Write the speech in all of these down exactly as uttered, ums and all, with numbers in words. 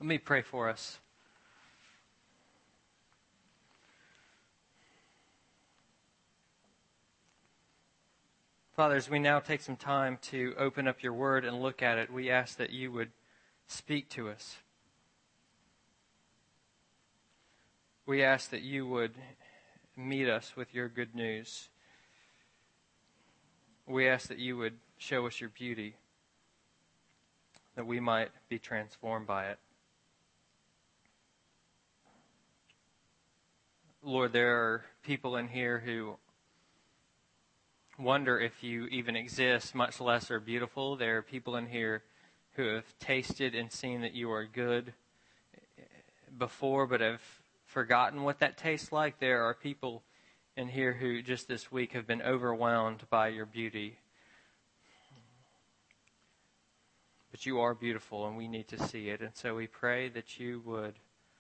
Let me pray for us. Father, as we now take some time to open up your word and look at it, we ask that you would speak to us. We ask that you would meet us with your good news. We ask that you would show us your beauty, that we might be transformed by it. Lord, there are people in here who wonder if you even exist, much less are beautiful. There are people in here who have tasted and seen that you are good before, but have forgotten what that tastes like. There are people in here who just this week have been overwhelmed by your beauty. But you are beautiful, and we need to see it. And so we pray that you would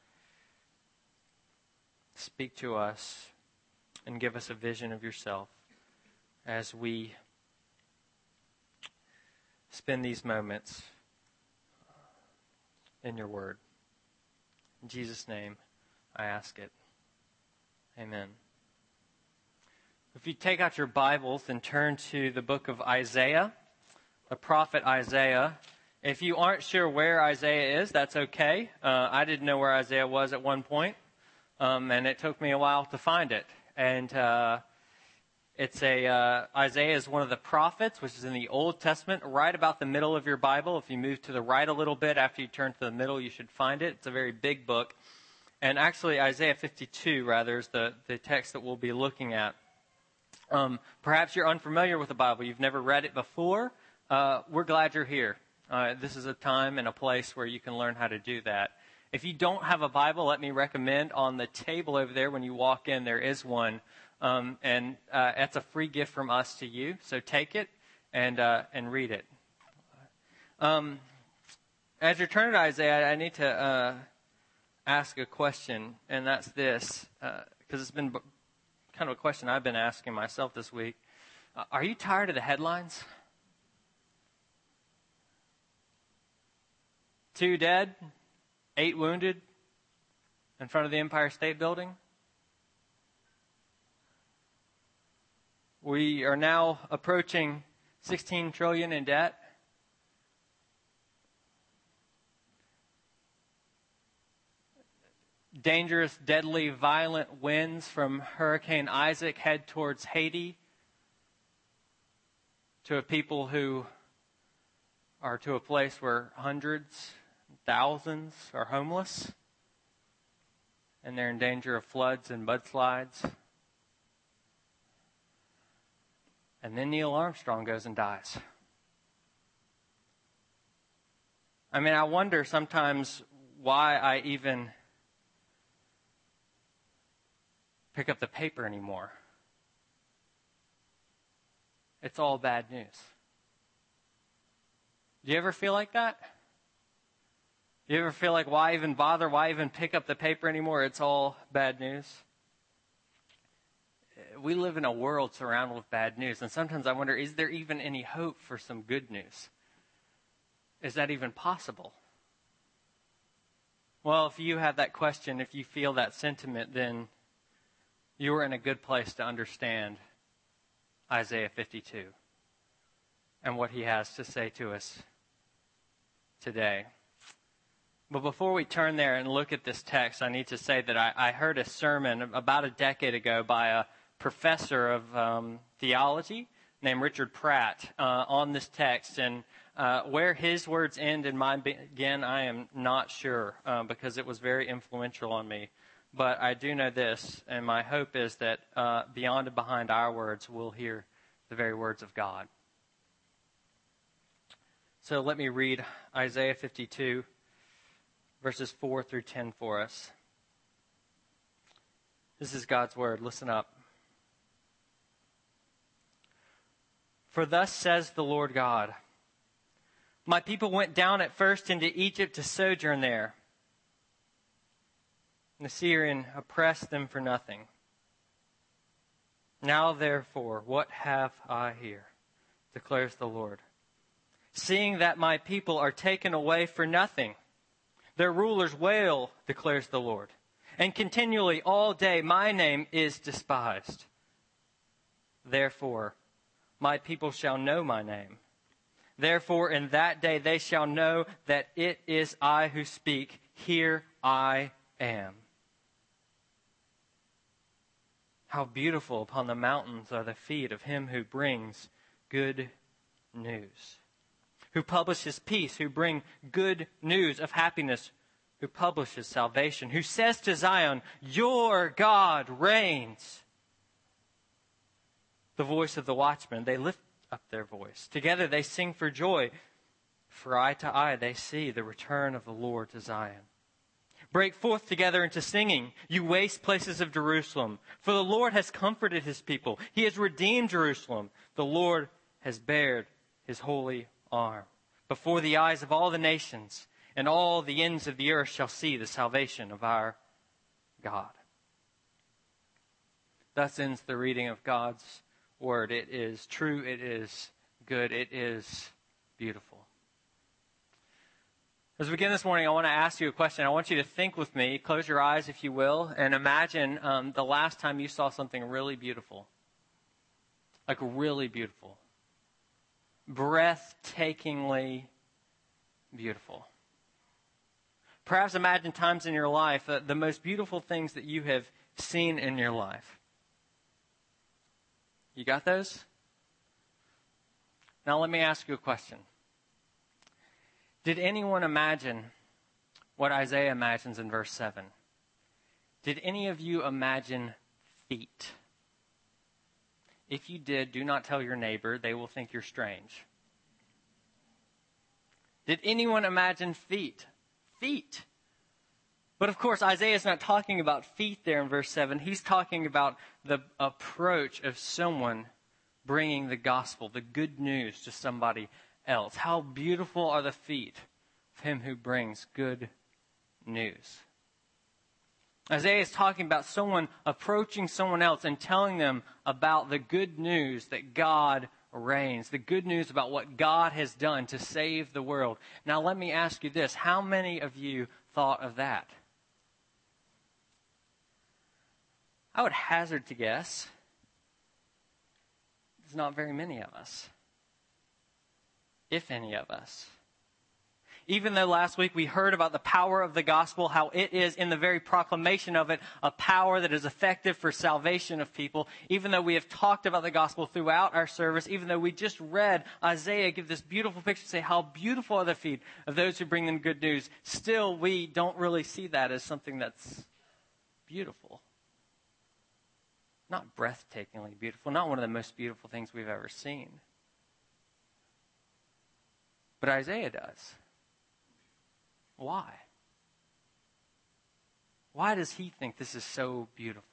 speak to us and give us a vision of yourself as we spend these moments in your word. In Jesus' name, I ask it. Amen. If you take out your Bibles and turn to the book of Isaiah, the prophet Isaiah. If you aren't sure where Isaiah is, that's okay. Uh, I didn't know where Isaiah was at one point. Um, and it took me a while to find it. And uh, it's a uh, Isaiah is one of the prophets, which is in the Old Testament, right about the middle of your Bible. If you move to the right a little bit after you turn to the middle, you should find it. It's a very big book. And actually, Isaiah fifty-two, rather, is the, the text that we'll be looking at. Um, perhaps you're unfamiliar with the Bible. You've never read it before. Uh, we're glad you're here. Uh, this is a time and a place where you can learn how to do that. If you don't have a Bible, let me recommend on the table over there when you walk in, there is one. Um, and uh, that's a free gift from us to you. So take it and uh, and read it. Um, as you're turning to Isaiah, I need to uh, ask a question, and that's this, because uh, it's been kind of a question I've been asking myself this week. Uh, are you tired of the headlines? Two dead, eight wounded in front of the Empire State Building. We are now approaching sixteen trillion dollars in debt. Dangerous, deadly, violent winds from Hurricane Isaac head towards Haiti to a people who are to a place where hundreds, thousands are homeless, and they're in danger of floods and mudslides. And then Neil Armstrong goes and dies. I mean, I wonder sometimes why I even pick up the paper anymore. It's all bad news. Do you ever feel like that? Do you ever feel like, why even bother? Why even pick up the paper anymore? It's all bad news. We live in a world surrounded with bad news, and sometimes I wonder, is there even any hope for some good news? Is that even possible? Well, if you have that question, if you feel that sentiment, then you are in a good place to understand Isaiah fifty-two and what he has to say to us today. But before we turn there and look at this text, I need to say that I, I heard a sermon about a decade ago by a professor of um, theology named Richard Pratt uh, on this text. And uh, where his words end and mine begin, I am not sure uh, because it was very influential on me. But I do know this, and my hope is that uh, beyond and behind our words, we'll hear the very words of God. So let me read Isaiah fifty-two, verses four through ten for us. This is God's word. Listen up. For thus says the Lord God, my people went down at first into Egypt to sojourn there. And the Syrian oppressed them for nothing. Now therefore, what have I here, declares the Lord? Seeing that my people are taken away for nothing, Their rulers wail, declares the Lord. And continually all day my name is despised. Therefore, my people shall know my name. Therefore, in that day they shall know that it is I who speak. Here I am. How beautiful upon the mountains are the feet of him who brings good news, who publishes peace, who bring good news of happiness, who publishes salvation, who says to Zion, your God reigns. The voice of the watchman, they lift up their voice. Together they sing for joy, for eye to eye they see the return of the Lord to Zion. Break forth together into singing, you waste places of Jerusalem. For the Lord has comforted his people. He has redeemed Jerusalem. The Lord has bared his holy arm. Before the eyes of all the nations, and all the ends of the earth shall see the salvation of our God. Thus ends the reading of God's word. It is true, it is good, it is beautiful. As we begin this morning, I want to ask you a question. I want you to think with me, close your eyes if you will, and imagine um, the last time you saw something really beautiful. Like really beautiful. Breathtakingly beautiful. Perhaps imagine times in your life, uh, the most beautiful things that you have seen in your life. You got those? Now let me ask you a question. Did anyone imagine what Isaiah imagines in verse seven? Did any of you imagine feet? If you did, do not tell your neighbor. They will think you're strange. Did anyone imagine feet? Feet. But of course, Isaiah is not talking about feet there in verse seven. He's talking about the approach of someone bringing the gospel, the good news to somebody else. How beautiful are the feet of him who brings good news. Isaiah is talking about someone approaching someone else and telling them about the good news that God reigns, the good news about what God has done to save the world. Now let me ask you this. How many of you thought of that? I would hazard to guess there's not very many of us. If any of us. Even though last week we heard about the power of the gospel, how it is in the very proclamation of it, a power that is effective for salvation of people. Even though we have talked about the gospel throughout our service, even though we just read Isaiah give this beautiful picture, say how beautiful are the feet of those who bring them good news, still we don't really see that as something that's beautiful. Not breathtakingly beautiful, not one of the most beautiful things we've ever seen. But Isaiah does. Why? Why does he think this is so beautiful?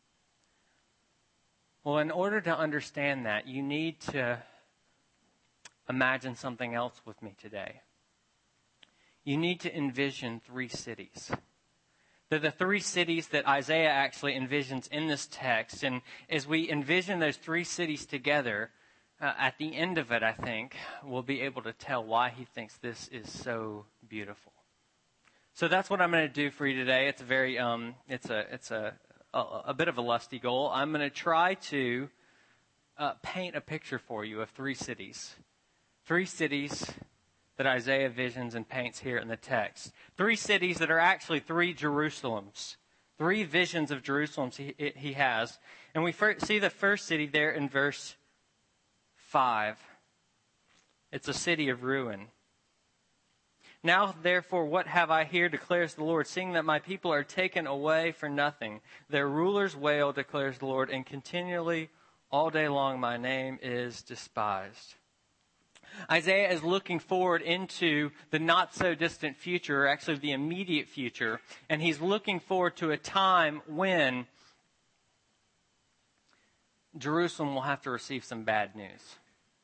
Well, in order to understand that, you need to imagine something else with me today. You need to envision three cities. They're the three cities that Isaiah actually envisions in this text. And as we envision those three cities together, Uh, at the end of it, I think, we'll be able to tell why he thinks this is so beautiful. So that's what I'm going to do for you today. It's a very, um, it's a, it's a, a, a bit of a lusty goal. I'm going to try to uh, paint a picture for you of three cities, three cities that Isaiah visions and paints here in the text. Three cities that are actually three Jerusalems, three visions of Jerusalem he, he has, and we first see the first city there in verse Five. It's a city of ruin. Now, therefore, what have I here, declares the Lord, seeing that my people are taken away for nothing. Their rulers wail, declares the Lord, and continually, all day long, my name is despised. Isaiah is looking forward into the not-so-distant future, or actually the immediate future, and he's looking forward to a time when Jerusalem will have to receive some bad news.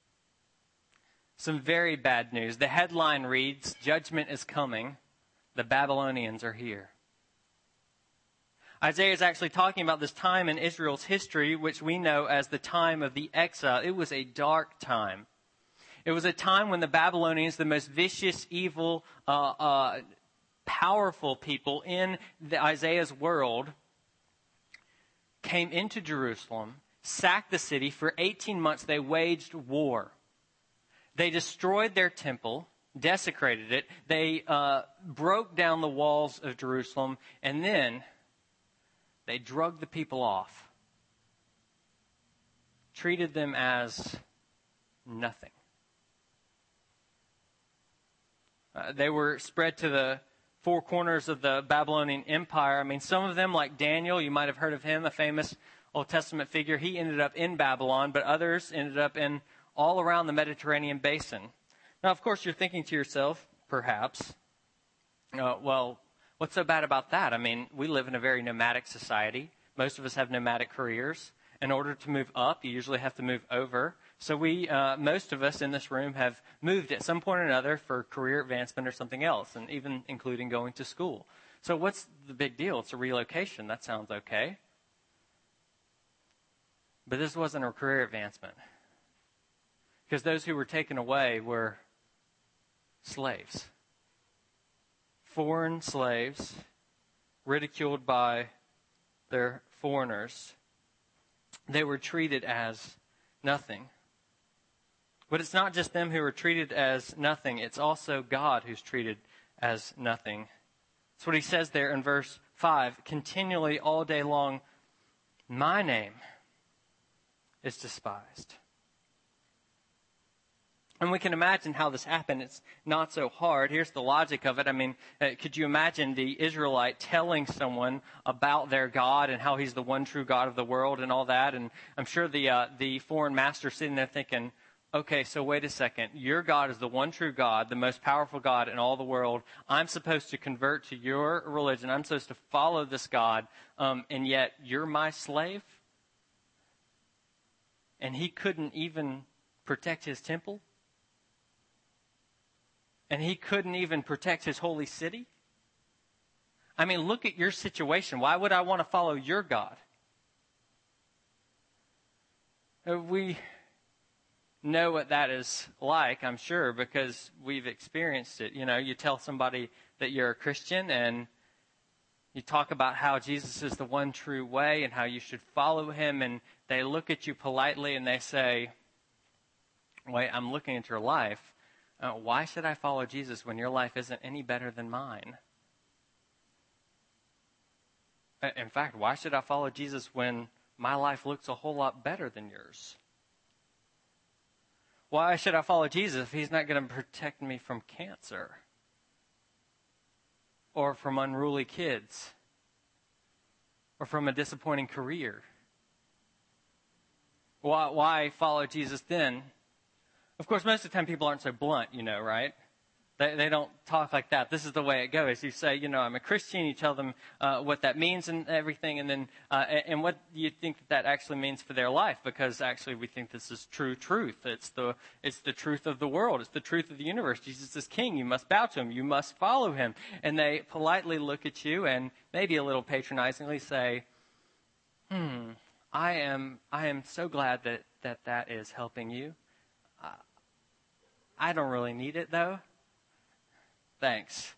Some very bad news. The headline reads, "Judgment is coming. The Babylonians are here." Isaiah is actually talking about this time in Israel's history, which we know as the time of the exile. It was a dark time. It was a time when the Babylonians, the most vicious, evil, uh, uh, powerful people in the Isaiah's world came into Jerusalem, sacked the city. For eighteen months, they waged war. They destroyed their temple, desecrated it. They uh, broke down the walls of Jerusalem, and then they drugged the people off, treated them as nothing. Uh, they were spread to the four corners of the Babylonian Empire. I mean, some of them, like Daniel, you might have heard of him, a famous Old Testament figure. He ended up in Babylon, but others ended up in all around the Mediterranean basin. Now, of course, you're thinking to yourself, perhaps, uh, well, what's so bad about that? I mean, we live in a very nomadic society. Most of us have nomadic careers. In order to move up, you usually have to move over. So we, uh, most of us in this room have moved at some point or another for career advancement or something else, and even including going to school. So what's the big deal? It's a relocation. That sounds okay. But this wasn't a career advancement. Because those who were taken away were slaves. Foreign slaves, ridiculed by their foreigners. They were treated as nothing. But it's not just them who are treated as nothing. It's also God who's treated as nothing. That's what he says there in verse five. Continually, all day long, my name is despised. And we can imagine how this happened. It's not so hard. Here's the logic of it. I mean, uh, could you imagine the Israelite telling someone about their God and how he's the one true God of the world and all that? And I'm sure the uh, the foreign master sitting there thinking, okay, so wait a second. Your God is the one true God, the most powerful God in all the world. I'm supposed to convert to your religion. I'm supposed to follow this God, um, and yet you're my slave? And he couldn't even protect his temple? And he couldn't even protect his holy city? I mean, look at your situation. Why would I want to follow your God? We know what that is like, I'm sure, because we've experienced it. You know, you tell somebody that you're a Christian and you talk about how Jesus is the one true way and how you should follow him, and they look at you politely and they say, wait, I'm looking at your life. Uh, why should I follow Jesus when your life isn't any better than mine? In fact, why should I follow Jesus when my life looks a whole lot better than yours? Why should I follow Jesus if he's not going to protect me from cancer? Or from unruly kids? Or from a disappointing career? Why, why follow Jesus then? Of course, most of the time people aren't so blunt, you know, right? They, they don't talk like that. This is the way it goes. You say, you know, I'm a Christian. You tell them uh, what that means and everything, and then uh, and what you think that, that actually means for their life. Because actually, we think this is true truth. It's the it's the truth of the world. It's the truth of the universe. Jesus is King. You must bow to him. You must follow him. And they politely look at you and maybe a little patronizingly say, "Hmm, I am I am so glad that that, that is helping you. Uh, I don't really need it though. Thanks."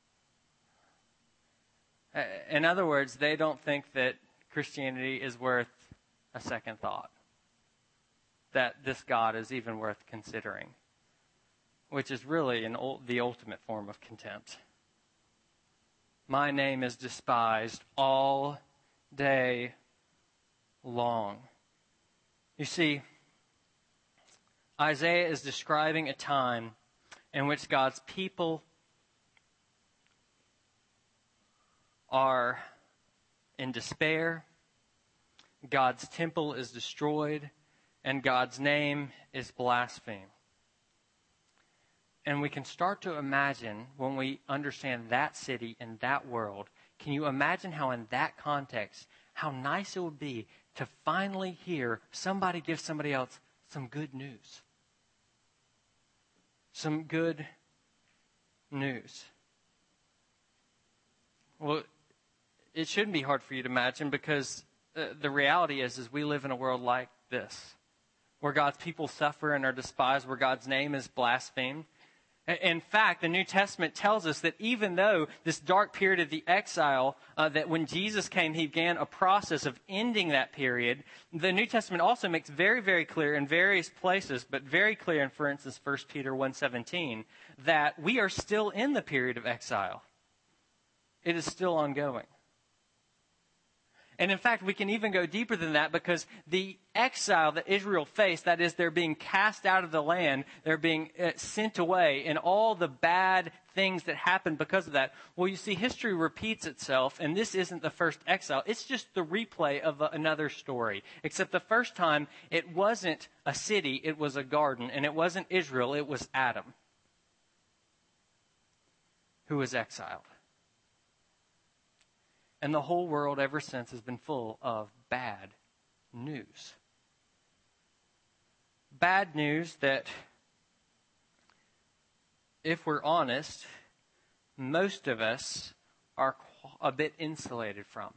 In other words, they don't think that Christianity is worth a second thought, that this God is even worth considering, which is really an, the ultimate form of contempt. My name is despised all day long. You see, Isaiah is describing a time in which God's people are in despair, God's temple is destroyed, and God's name is blasphemed. And we can start to imagine, when we understand that city and that world, can you imagine how in that context, how nice it would be to finally hear somebody give somebody else some good news? Some good news. Well, it shouldn't be hard for you to imagine, because uh, the reality is, is we live in a world like this, where God's people suffer and are despised, where God's name is blasphemed. In fact, the New Testament tells us that even though this dark period of the exile, uh, that when Jesus came, he began a process of ending that period. The New Testament also makes very, very clear in various places, but very clear in, for instance, First Peter one seventeen, that we are still in the period of exile. It is still ongoing. And in fact, we can even go deeper than that, because the exile that Israel faced, that is, they're being cast out of the land, they're being uh, sent away, and all the bad things that happened because of that. Well, you see, history repeats itself, and this isn't the first exile. It's just the replay of a, another story. Except the first time, it wasn't a city, it was a garden, and it wasn't Israel, it was Adam who was exiled. And the whole world ever since has been full of bad news. Bad news that, if we're honest, most of us are a bit insulated from.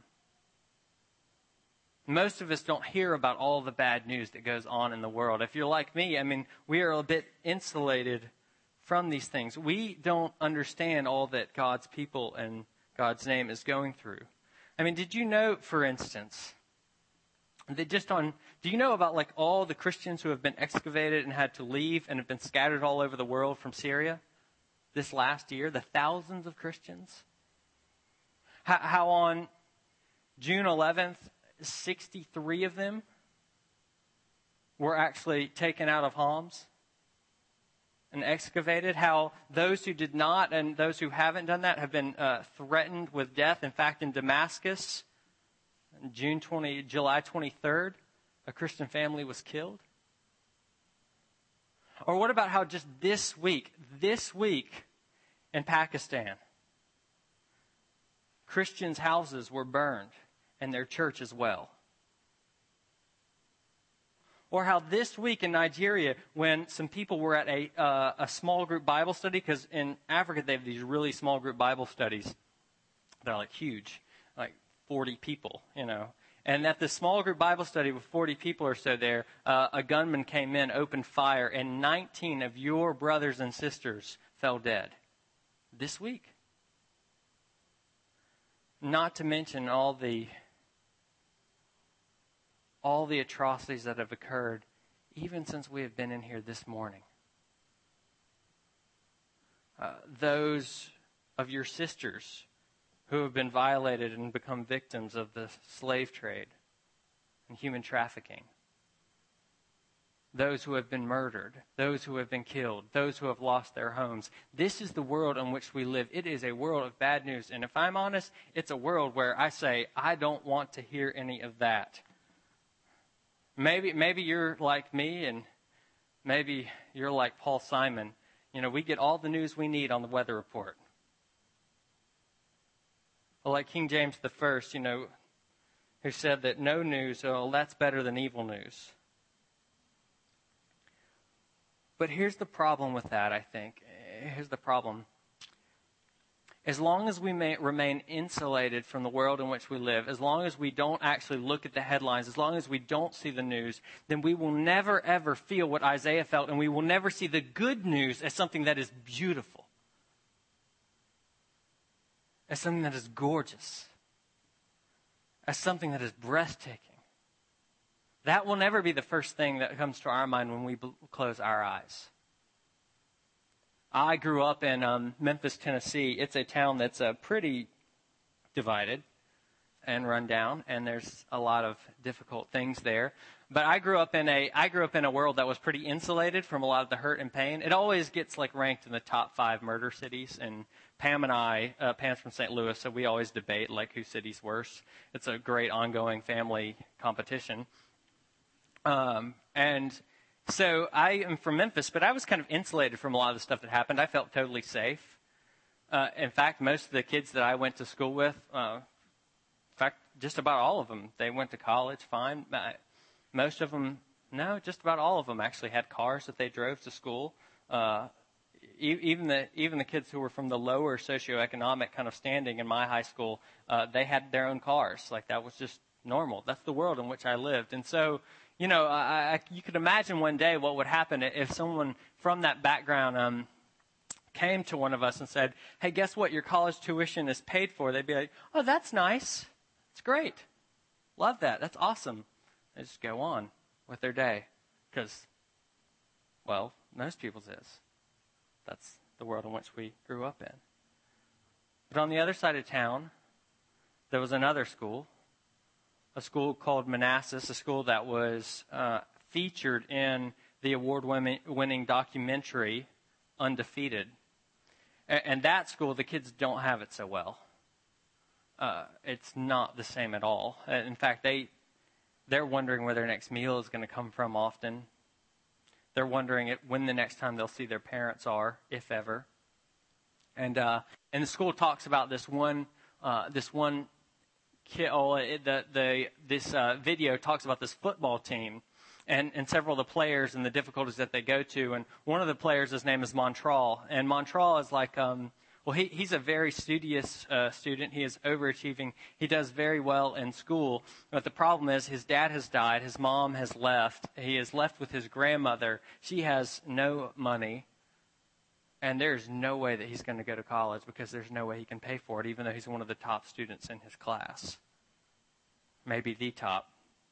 Most of us don't hear about all the bad news that goes on in the world. If you're like me, I mean, we are a bit insulated from these things. We don't understand all that God's people and God's name is going through. I mean, did you know, for instance, that just on, do you know about like all the Christians who have been excavated and had to leave and have been scattered all over the world from Syria this last year? The thousands of Christians? How, how on June eleventh, sixty-three of them were actually taken out of Homs and excavated. How those who did not and those who haven't done that have been uh, threatened with death. In fact, in Damascus, on June twentieth, July twenty-third, a Christian family was killed. Or what about how just this week, this week in Pakistan, Christians' houses were burned and their church as well. Or how this week in Nigeria, when some people were at a uh, a small group Bible study, because in Africa they have these really small group Bible studies. They're like huge, like forty people, you know. And at the small group Bible study with forty people or so there, uh, a gunman came in, opened fire, and nineteen of your brothers and sisters fell dead this week. Not to mention all the all the atrocities that have occurred even since we have been in here this morning. Uh, those of your sisters who have been violated and become victims of the slave trade and human trafficking. Those who have been murdered, those who have been killed, those who have lost their homes. This is the world in which we live. It is a world of bad news. And if I'm honest, it's a world where I say, I don't want to hear any of that. Maybe maybe you're like me, and maybe you're like Paul Simon. You know, we get all the news we need on the weather report. Or like King James the First, you know, who said that no news, oh, that's better than evil news. But here's the problem with that, I think. Here's the problem. As long as we may remain insulated from the world in which we live, as long as we don't actually look at the headlines, as long as we don't see the news, then we will never, ever feel what Isaiah felt, and we will never see the good news as something that is beautiful, as something that is gorgeous, as something that is breathtaking. That will never be the first thing that comes to our mind when we bl- close our eyes. I grew up in um, Memphis, Tennessee. It's a town that's uh, pretty divided and run down, and there's a lot of difficult things there. But I grew up in a I grew up in a world that was pretty insulated from a lot of the hurt and pain. It always gets like ranked in the top five murder cities, and Pam and I, uh, Pam's from Saint Louis, so we always debate like whose city's worse. It's a great ongoing family competition. Um, and so I am from Memphis, but I was kind of insulated from a lot of the stuff that happened. I felt totally safe. Uh, in fact, most of the kids that I went to school with, uh, in fact, just about all of them, they went to college fine. I, most of them, no, just about all of them actually had cars that they drove to school. Uh, e- even the even the kids who were from the lower socioeconomic kind of standing in my high school, uh, they had their own cars. Like that was just normal. That's the world in which I lived. And so, you know, I, I, you could imagine one day what would happen if someone from that background um, came to one of us and said, hey, guess what? Your college tuition is paid for. They'd be like, oh, that's nice. It's great. Love that. That's awesome. They just go on with their day because, well, most people's is. That's the world in which we grew up in. But on the other side of town, there was another school, a school called Manassas, a school that was uh, featured in the award-winning documentary Undefeated. And that school, the kids don't have it so well. Uh, it's not the same at all. In fact, they, they're wondering where their next meal is going to come from often. They're wondering if, when the next time they'll see their parents are, if ever. And uh, and the school talks about this one uh, this one kid. Oh, it, the the this uh, video talks about this football team and and several of the players and the difficulties that they go to. And one of the players, his name is Montral, and Montral is like um, well, he he's a very studious uh, student. He is overachieving. He does very well in school. But the problem is his dad has died. His mom has left. He is left with his grandmother. She has no money. And there's no way that he's going to go to college because there's no way he can pay for it, even though he's one of the top students in his class. Maybe the top.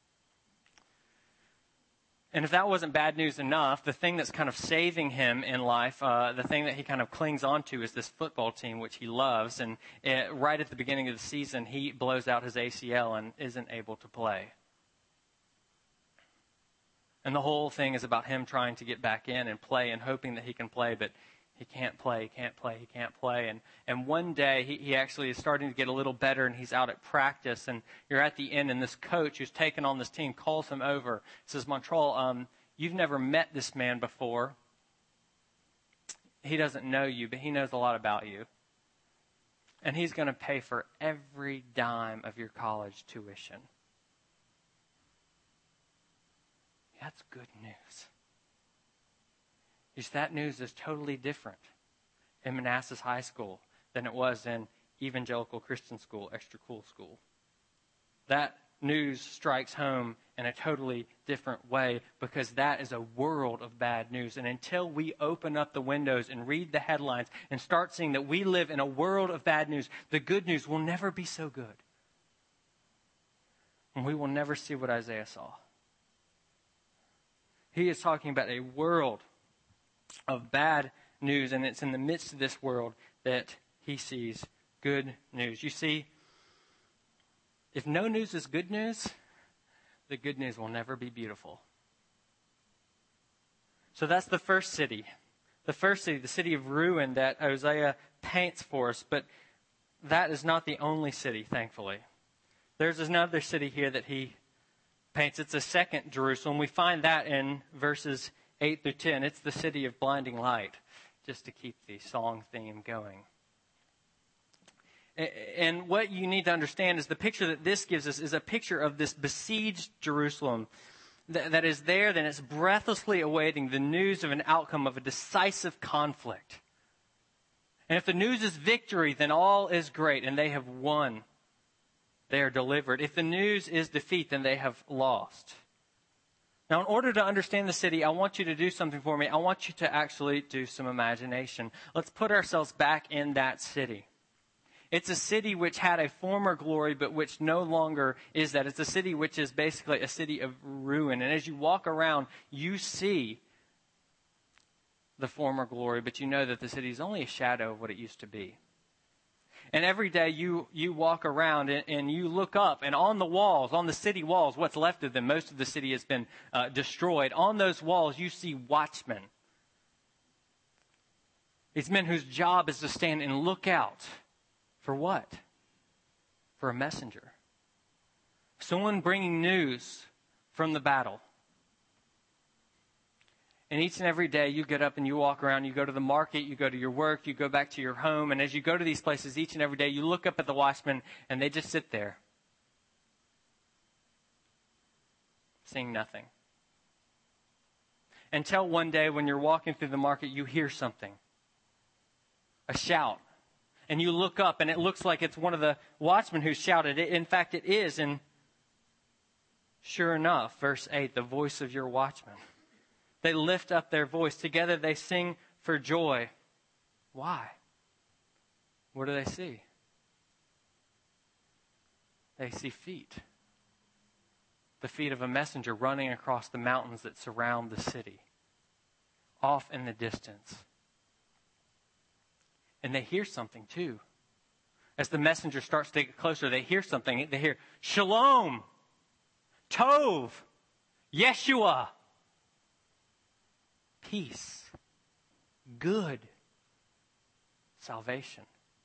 And if that wasn't bad news enough, the thing that's kind of saving him in life, uh, the thing that he kind of clings on to is this football team, which he loves. And it, right at the beginning of the season, he blows out his A C L and isn't able to play. And the whole thing is about him trying to get back in and play and hoping that he can play, but he can't play, he can't play, he can't play. And and one day, he, he actually is starting to get a little better, and he's out at practice. And you're at the end, and this coach who's taken on this team calls him over. Says, Montral, um, you've never met this man before. He doesn't know you, but he knows a lot about you. And he's going to pay for every dime of your college tuition. That's good news. That news is totally different in Manassas High School than it was in Evangelical Christian School, Extra Cool School. That news strikes home in a totally different way because that is a world of bad news. And until we open up the windows and read the headlines and start seeing that we live in a world of bad news, the good news will never be so good. And we will never see what Isaiah saw. He is talking about a world of bad news, and it's in the midst of this world that he sees good news. You see, if no news is good news, the good news will never be beautiful. So that's the first city. The first city, the city of ruin that Hosea paints for us, but that is not the only city, thankfully. There's another city here that he paints. It's a second Jerusalem. We find that in verses eight through ten. It's the city of blinding light, just to keep the song theme going. And what you need to understand is the picture that this gives us is a picture of this besieged Jerusalem that is there, then it's breathlessly awaiting the news of an outcome of a decisive conflict. And if the news is victory, then all is great, and they have won. They are delivered. If the news is defeat, then they have lost. Now, in order to understand the city, I want you to do something for me. I want you to actually do some imagination. Let's put ourselves back in that city. It's a city which had a former glory, but which no longer is that. It's a city which is basically a city of ruin. And as you walk around, you see the former glory, but you know that the city is only a shadow of what it used to be. And every day you, you walk around and, and you look up, and on the walls, on the city walls, what's left of them, most of the city has been uh, destroyed. On those walls, you see watchmen. These men whose job is to stand and look out. For what? For a messenger. Someone bringing news from the battle. And each and every day you get up and you walk around, you go to the market, you go to your work, you go back to your home. And as you go to these places each and every day, you look up at the watchmen and they just sit there. Seeing nothing. Until one day when you're walking through the market, you hear something. A shout. And you look up and it looks like it's one of the watchmen who shouted it. In fact, it is. And sure enough, verse eight, the voice of your watchman. They lift up their voice. Together they sing for joy. Why? What do they see? They see feet. The feet of a messenger running across the mountains that surround the city, off in the distance. And they hear something too. As the messenger starts to get closer, they hear something. They hear, Shalom, Tov, Yeshua, peace, good, salvation.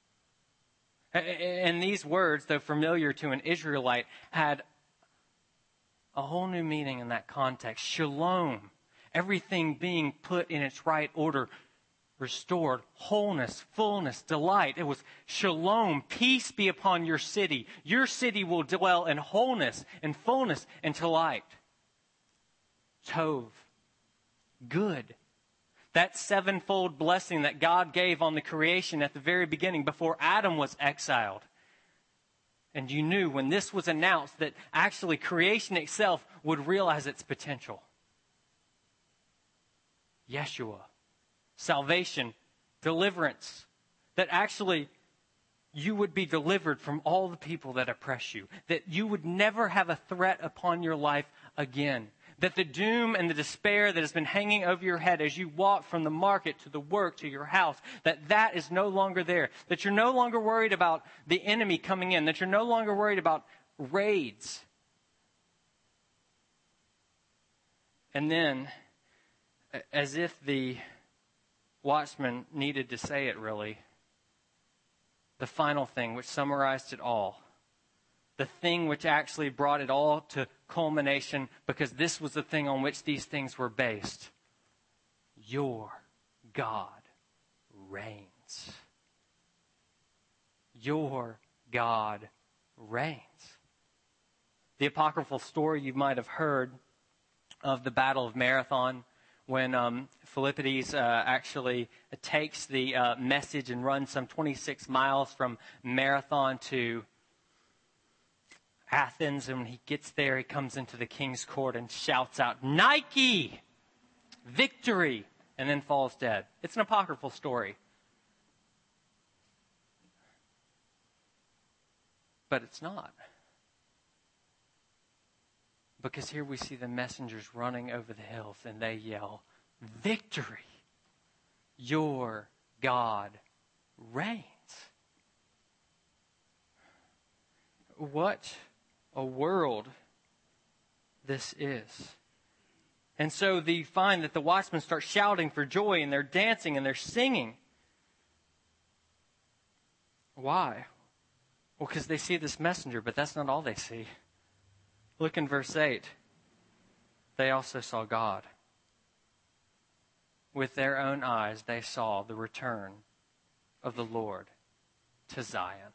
And these words, though familiar to an Israelite, had a whole new meaning in that context. Shalom, everything being put in its right order, restored, wholeness, fullness, delight. It was shalom, peace be upon your city. Your city will dwell in wholeness and fullness and delight. Tov, good. That sevenfold blessing that God gave on the creation at the very beginning before Adam was exiled. And you knew when this was announced that actually creation itself would realize its potential. Yeshua, salvation, deliverance, that actually you would be delivered from all the people that oppress you, that you would never have a threat upon your life again, that the doom and the despair that has been hanging over your head as you walk from the market to the work to your house, that that is no longer there, that you're no longer worried about the enemy coming in, that you're no longer worried about raids. And then, as if the watchman needed to say it really, the final thing which summarized it all, the thing which actually brought it all to culmination, because this was the thing on which these things were based. Your God reigns. Your God reigns. The apocryphal story you might have heard of the Battle of Marathon, when um, Philippides uh, actually takes the uh, message and runs some twenty-six miles from Marathon to Athens, and when he gets there, he comes into the king's court and shouts out, Nike! Victory! And then falls dead. It's an apocryphal story. But it's not. Because here we see the messengers running over the hills, and they yell, Victory! Your God reigns. What a world this is. And so you find that the watchmen start shouting for joy, and they're dancing and they're singing. Why? Well, because they see this messenger, but that's not all they see. Look in verse eight. They also saw God. With their own eyes, they saw the return of the Lord to Zion.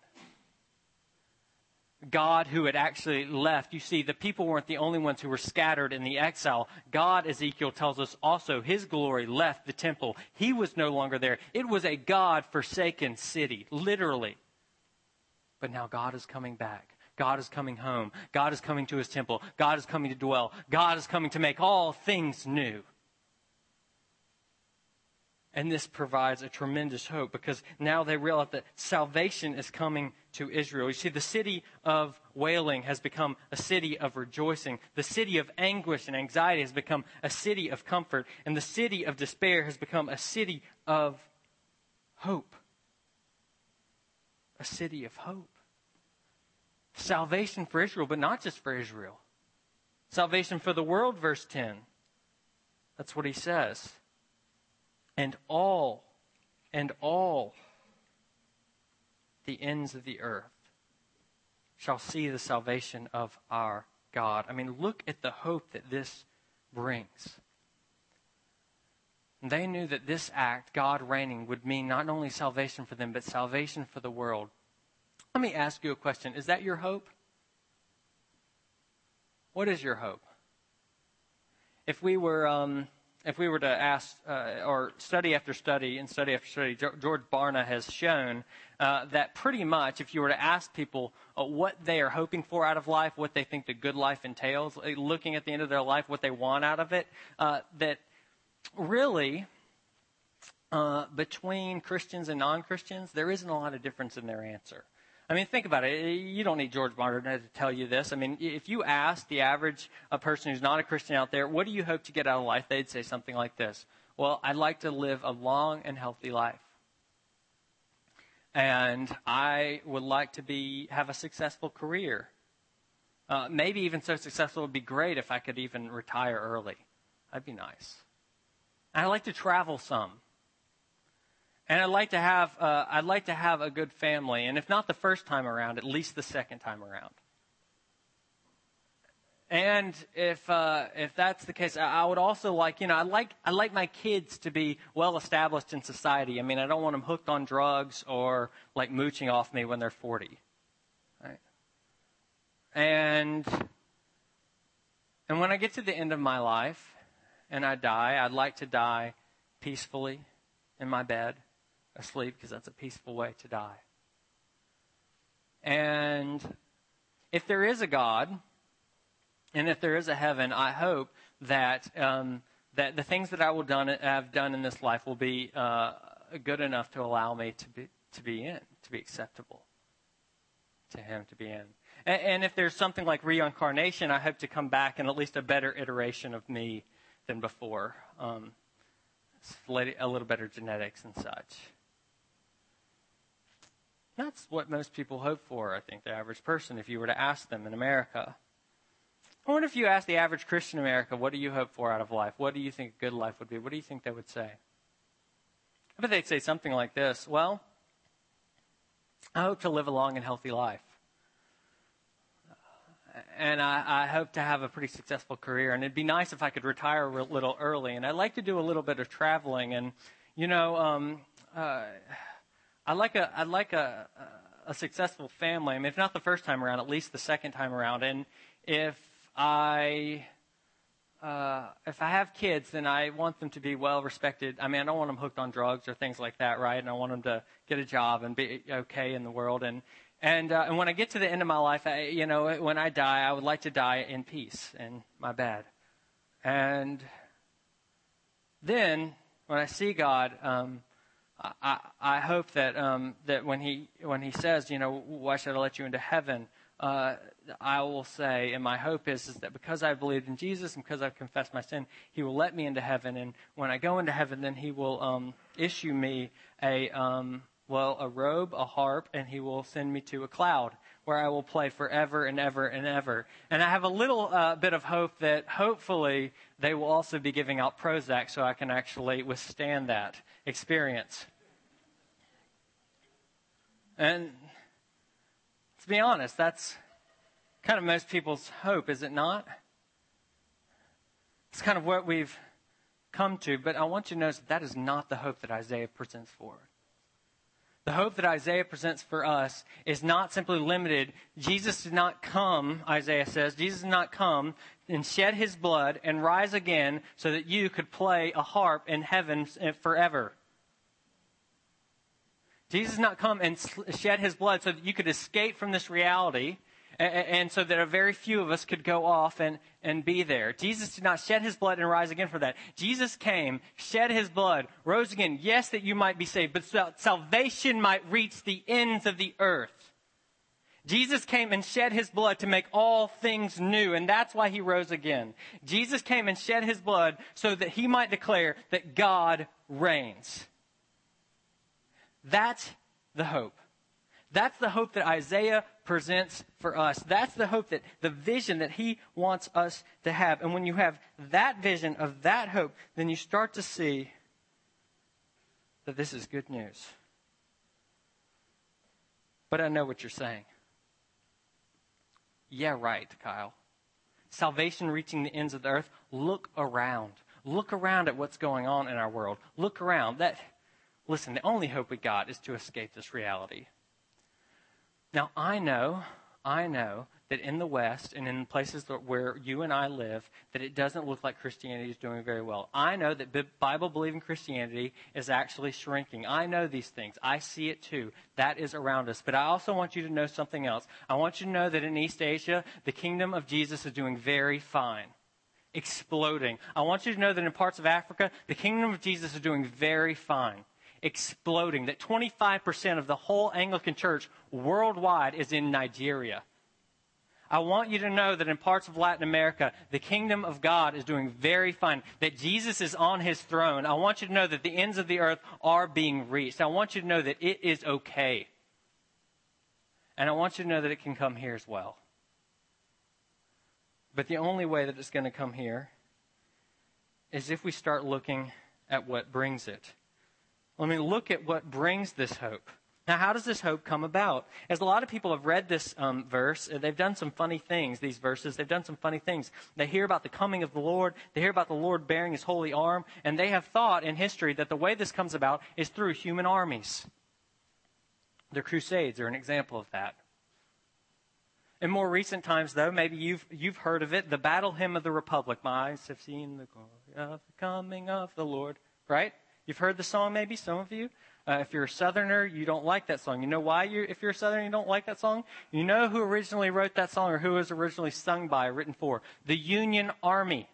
God who had actually left. You see, the people weren't the only ones who were scattered in the exile. God, Ezekiel tells us also, his glory left the temple. He was no longer there. It was a God-forsaken city, literally. But now God is coming back. God is coming home. God is coming to his temple. God is coming to dwell. God is coming to make all things new. And this provides a tremendous hope, because now they realize that salvation is coming to Israel. You see, the city of wailing has become a city of rejoicing. The city of anguish and anxiety has become a city of comfort. And the city of despair has become a city of hope. A city of hope. Salvation for Israel, but not just for Israel. Salvation for the world, verse ten. That's what he says. And all, and all the ends of the earth shall see the salvation of our God. I mean, look at the hope that this brings. They knew that this act, God reigning, would mean not only salvation for them, but salvation for the world. Let me ask you a question. Is that your hope? What is your hope? If we were... Um, If we were to ask, uh, or study after study and study after study, George Barna has shown uh, that pretty much if you were to ask people uh, what they are hoping for out of life, what they think the good life entails, uh, looking at the end of their life, what they want out of it, uh, that really uh, between Christians and non-Christians, there isn't a lot of difference in their answer. I mean, think about it. You don't need George Martin to tell you this. I mean, if you ask the average uh, person who's not a Christian out there, what do you hope to get out of life? They'd say something like this. Well, I'd like to live a long and healthy life. And I would like to be have a successful career. Uh, maybe even so successful, it would be great if I could even retire early. That'd be nice. And I'd like to travel some. And I'd like to have uh, I'd like to have a good family, and if not the first time around, at least the second time around. And if uh, if that's the case, I would also like you know I like I like my kids to be well established in society. I mean, I don't want them hooked on drugs or like mooching off me when they're forty. Right? And and when I get to the end of my life and I die, I'd like to die peacefully in my bed. Asleep, because that's a peaceful way to die. And if there is a God, and if there is a heaven, I hope that um, that the things that I will done have done in this life will be uh, good enough to allow me to be to be in, to be acceptable to Him, to be in. And, and if there's something like reincarnation, I hope to come back in at least a better iteration of me than before, um, a little better genetics and such. That's what most people hope for, I think, the average person, if you were to ask them in America. I wonder if you ask the average Christian in America, what do you hope for out of life? What do you think a good life would be? What do you think they would say? I bet they'd say something like this. Well, I hope to live a long and healthy life. And I, I hope to have a pretty successful career. And it'd be nice if I could retire a little early. And I'd like to do a little bit of traveling. And, you know... Um, uh, I like a I like a a successful family. I mean, if not the first time around, at least the second time around. And if I uh, if I have kids, then I want them to be well respected. I mean, I don't want them hooked on drugs or things like that, right? And I want them to get a job and be okay in the world. And and uh, and when I get to the end of my life, I, you know, when I die, I would like to die in peace in my bed. And then when I see God. Um, I, I hope that um, that when he when he says, you know, why should I let you into heaven? Uh, I will say, and my hope is, is that because I believed in Jesus and because I've confessed my sin, He will let me into heaven. And when I go into heaven, then He will um, issue me a um, well a robe, a harp, and He will send me to a cloud where I will play forever and ever and ever. And I have a little uh, bit of hope that hopefully they will also be giving out Prozac so I can actually withstand that experience. And to be honest, that's kind of most people's hope, is it not? It's kind of what we've come to, but I want you to notice that that is not the hope that Isaiah presents forward. The hope that Isaiah presents for us is not simply limited. Jesus did not come, Isaiah says, Jesus did not come and shed His blood and rise again so that you could play a harp in heaven forever. Jesus did not come and shed His blood so that you could escape from this reality and, and so that a very few of us could go off and, and be there. Jesus did not shed His blood and rise again for that. Jesus came, shed His blood, rose again, yes, that you might be saved, but so salvation might reach the ends of the earth. Jesus came and shed His blood to make all things new, and that's why He rose again. Jesus came and shed His blood so that He might declare that God reigns. That's the hope. That's the hope that Isaiah presents for us. That's the hope, that the vision that he wants us to have. And when you have that vision of that hope, then you start to see that this is good news. But I know what you're saying. Yeah, right, Kyle. Salvation reaching the ends of the earth. Look around. Look around at what's going on in our world. Look around. That, listen, the only hope we got is to escape this reality. Now, I know, I know that in the West and in places where you and I live, that it doesn't look like Christianity is doing very well. I know that Bible-believing Christianity is actually shrinking. I know these things. I see it too. That is around us. But I also want you to know something else. I want you to know that in East Asia, the kingdom of Jesus is doing very fine. exploding. I want you to know that in parts of Africa, the kingdom of Jesus is doing very fine. Exploding. That twenty-five percent of the whole Anglican church worldwide is in Nigeria. I want you to know that in parts of Latin America, the kingdom of God is doing very fine. That Jesus is on his throne. I want you to know that the ends of the earth are being reached. I want you to know that it is okay. And I want you to know that it can come here as well. But the only way that it's going to come here is if we start looking at what brings it. Let me look at what brings this hope. Now, how does this hope come about? As a lot of people have read this um, verse, they've done some funny things, these verses. They've done some funny things. They hear about the coming of the Lord. They hear about the Lord bearing his holy arm. And they have thought in history that the way this comes about is through human armies. The Crusades are an example of that. In more recent times, though, maybe you've you've heard of it, the Battle Hymn of the Republic. My eyes have seen the glory of the coming of the Lord. Right? You've heard the song, maybe, some of you. Uh, if you're a Southerner, you don't like that song. You know why? You, if you're a Southerner, you don't like that song? You know who originally wrote that song or who it was originally sung by, written for? The Union Army.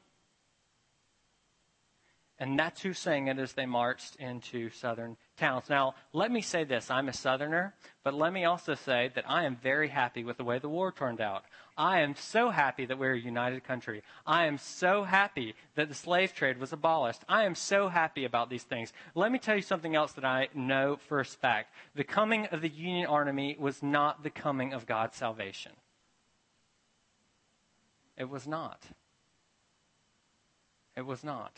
And that's who sang it as they marched into southern towns. Now, let me say this. I'm a Southerner, but let me also say that I am very happy with the way the war turned out. I am so happy that we're a united country. I am so happy that the slave trade was abolished. I am so happy about these things. Let me tell you something else that I know for a fact. The coming of the Union Army was not the coming of God's salvation. It was not. It was not.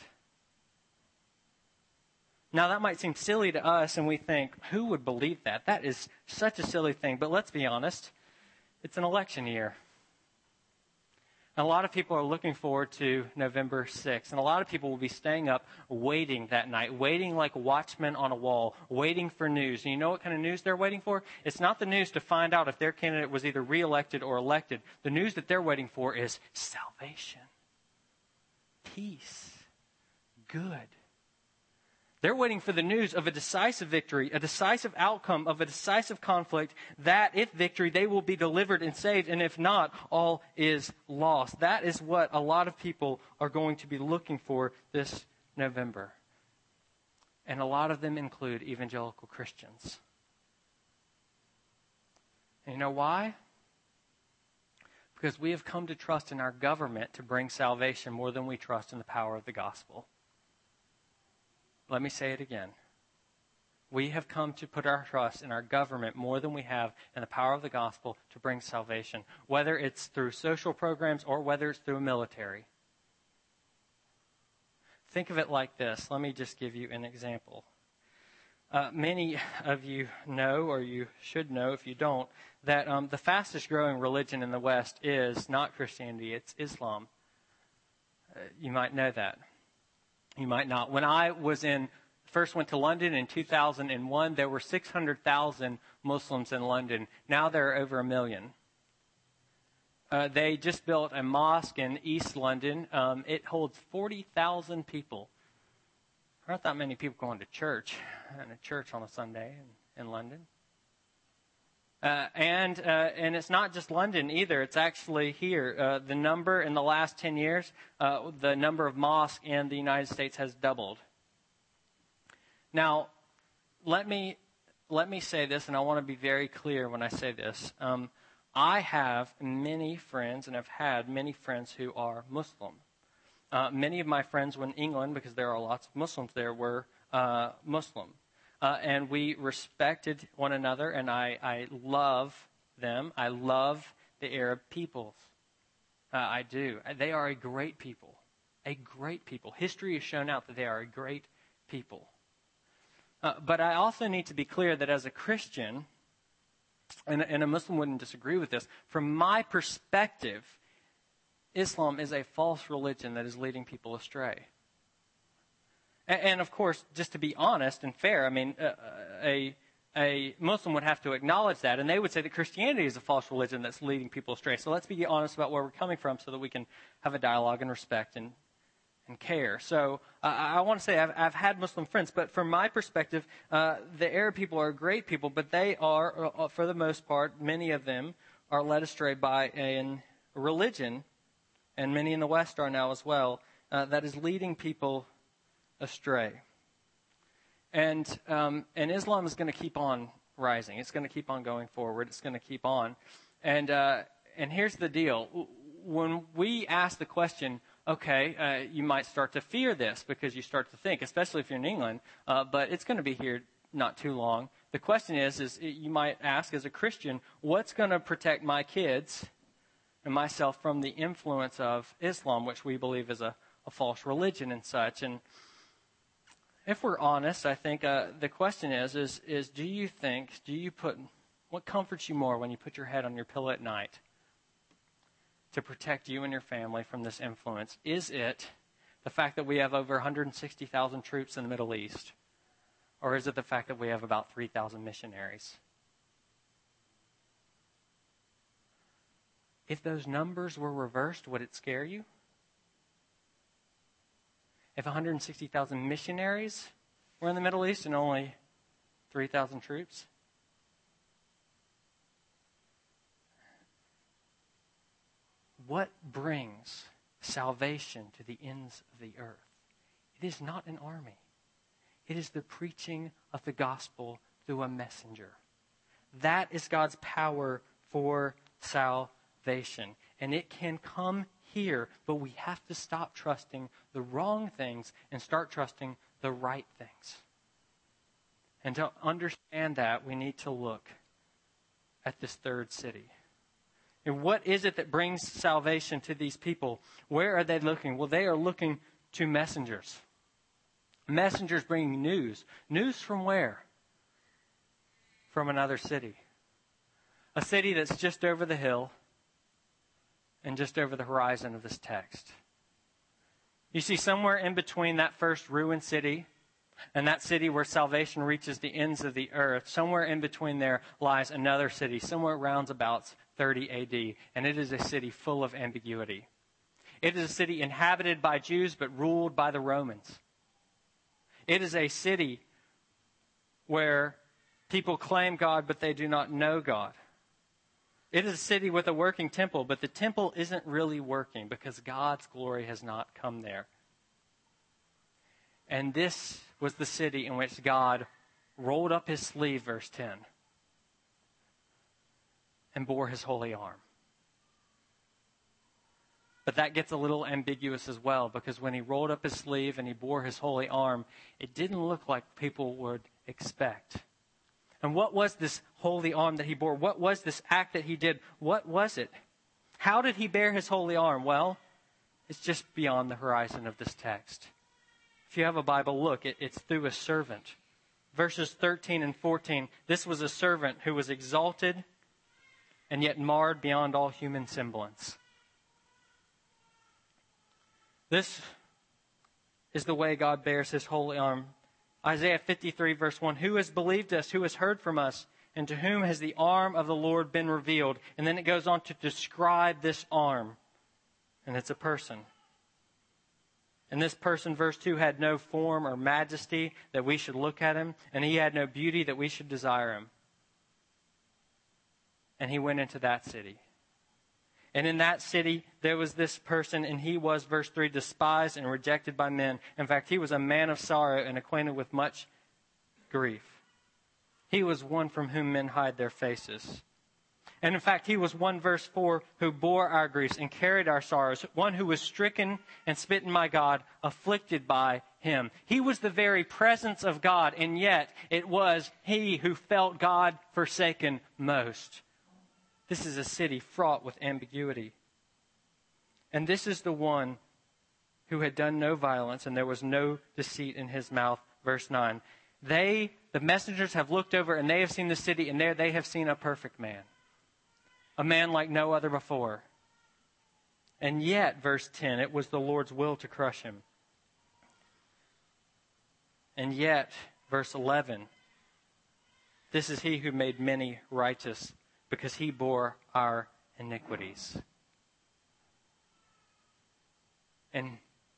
Now, that might seem silly to us, and we think, who would believe that? That is such a silly thing. But let's be honest. It's an election year. And a lot of people are looking forward to November sixth. And a lot of people will be staying up waiting that night, waiting like watchmen on a wall, waiting for news. And you know what kind of news they're waiting for? It's not the news to find out if their candidate was either reelected or elected. The news that they're waiting for is salvation, peace, good. They're waiting for the news of a decisive victory, a decisive outcome of a decisive conflict, that if victory, they will be delivered and saved, and if not, all is lost. That is what a lot of people are going to be looking for this November. And a lot of them include evangelical Christians. And you know why? Because we have come to trust in our government to bring salvation more than we trust in the power of the gospel. Let me say it again. We have come to put our trust in our government more than we have in the power of the gospel to bring salvation, whether it's through social programs or whether it's through a military. Think of it like this. Let me just give you an example. Uh, many of you know, or you should know if you don't, that um, the fastest growing religion in the West is not Christianity, it's Islam. Uh, you might know that. You might not. When I was in, first went to London in two thousand one, there were six hundred thousand Muslims in London. Now there are over a million. Uh, they just built a mosque in East London. Um, it holds forty thousand people. There aren't that many people going to church, in a church on a Sunday in, in London. Uh, and uh, and it's not just London either. It's actually here. Uh, the number in the last ten years, uh, the number of mosques in the United States has doubled. Now, let me let me say this, and I want to be very clear when I say this. Um, I have many friends, and I've had many friends who are Muslim. Uh, many of my friends were in England, because there are lots of Muslims there, were uh, Muslim. Uh, and we respected one another, and I, I love them. I love the Arab peoples. Uh, I do. They are a great people. A great people. History has shown out that they are a great people. Uh, but I also need to be clear that as a Christian, and, and a Muslim wouldn't disagree with this, from my perspective, Islam is a false religion that is leading people astray. And, of course, just to be honest and fair, I mean, uh, a a Muslim would have to acknowledge that, and they would say that Christianity is a false religion that's leading people astray. So let's be honest about where we're coming from so that we can have a dialogue and respect and, and care. So uh, I want to say I've, I've had Muslim friends, but from my perspective, uh, the Arab people are great people, but they are, uh, for the most part, many of them are led astray by a religion and many in the West are now as well, uh, that is leading people astray. And um, and Islam is going to keep on rising. It's going to keep on going forward. It's going to keep on. And uh, and here's the deal. When we ask the question, okay, uh, you might start to fear this because you start to think, especially if you're in England, uh, but it's going to be here not too long. The question is, is you might ask as a Christian, what's going to protect my kids and myself from the influence of Islam, which we believe is a, a false religion and such. And if we're honest, I think uh, the question is, is, is do you think, do you put, what comforts you more when you put your head on your pillow at night to protect you and your family from this influence? Is it the fact that we have over one hundred sixty thousand troops in the Middle East? Or is it the fact that we have about three thousand missionaries? If those numbers were reversed, would it scare you? If one hundred sixty thousand missionaries were in the Middle East and only three thousand troops? What brings salvation to the ends of the earth? It is not an army. It is the preaching of the gospel through a messenger. That is God's power for salvation. And it can come here, but we have to stop trusting the wrong things and start trusting the right things. And to understand that, we need to look at this third city. And what is it that brings salvation to these people? Where are they looking? Well, they are looking to messengers. Messengers bringing news. News from where? From another city. A city that's just over the hill and just over the horizon of this text. You see, somewhere in between that first ruined city and that city where salvation reaches the ends of the earth, somewhere in between there lies another city, somewhere roundabouts thirty A D, and it is a city full of ambiguity. It is a city inhabited by Jews but ruled by the Romans. It is a city where people claim God but they do not know God. It is a city with a working temple, but the temple isn't really working because God's glory has not come there. And this was the city in which God rolled up his sleeve, verse ten, and bore his holy arm. But that gets a little ambiguous as well, because when he rolled up his sleeve and he bore his holy arm, it didn't look like people would expect. And what was this holy arm that he bore? What was this act that he did? What was it? How did he bear his holy arm? Well, it's just beyond the horizon of this text. If you have a Bible, look, it, it's through a servant. Verses thirteen and fourteen, this was a servant who was exalted and yet marred beyond all human semblance. This is the way God bears his holy arm. Isaiah fifty-three, verse one, who has believed us, who has heard from us, and to whom has the arm of the Lord been revealed? And then it goes on to describe this arm. And it's a person. And this person, verse two, had no form or majesty that we should look at him, and he had no beauty that we should desire him. And he went into that city. And in that city, there was this person, and he was, verse three, despised and rejected by men. In fact, he was a man of sorrow and acquainted with much grief. He was one from whom men hide their faces. And in fact, he was one, verse four, who bore our griefs and carried our sorrows, one who was stricken and smitten by God, afflicted by him. He was the very presence of God, and yet it was he who felt God forsaken most. This is a city fraught with ambiguity. And this is the one who had done no violence, and there was no deceit in his mouth. Verse nine. They, the messengers, have looked over, and they have seen the city, and there they have seen a perfect man. A man like no other before. And yet, verse ten, it was the Lord's will to crush him. And yet, verse eleven, this is he who made many righteous, because he bore our iniquities. And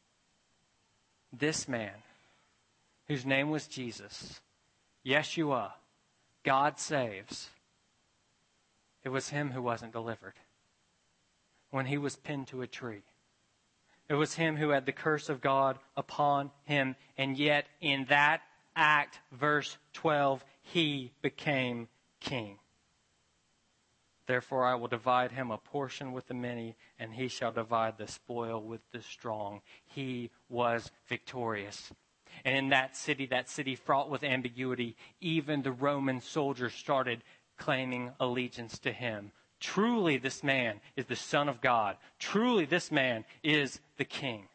this man, whose name was Jesus, Yeshua, God saves, it was him who wasn't delivered when he was pinned to a tree. It was him who had the curse of God upon him. And yet in that act, verse twelve, he became king. Therefore I will divide him a portion with the many, and he shall divide the spoil with the strong. He was victorious. And in that city, that city fraught with ambiguity, even the Roman soldiers started claiming allegiance to him. Truly this man is the Son of God. Truly this man is the King.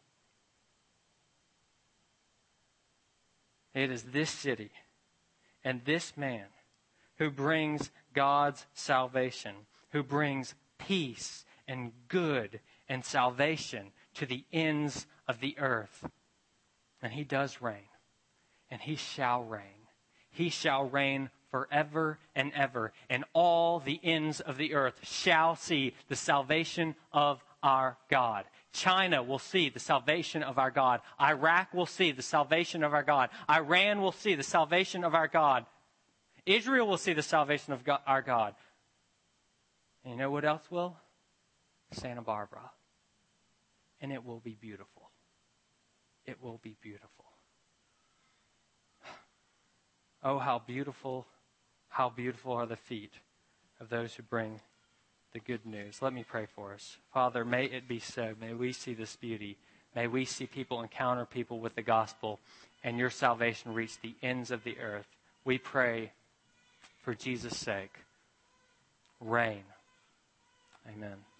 It is this city and this man who brings God's salvation, who brings peace and good and salvation to the ends of the earth. And he does reign, and he shall reign. He shall reign forever and ever, and all the ends of the earth shall see the salvation of our God. China will see the salvation of our God. Iraq will see the salvation of our God. Iran will see the salvation of our God. Israel will see the salvation of God, our God. And you know what else will? Santa Barbara. And it will be beautiful. It will be beautiful. Oh, how beautiful, how beautiful are the feet of those who bring the good news. Let me pray for us. Father, may it be so. May we see this beauty. May we see people encounter people with the gospel, and your salvation reach the ends of the earth. We pray for Jesus' sake. Reign. Amen.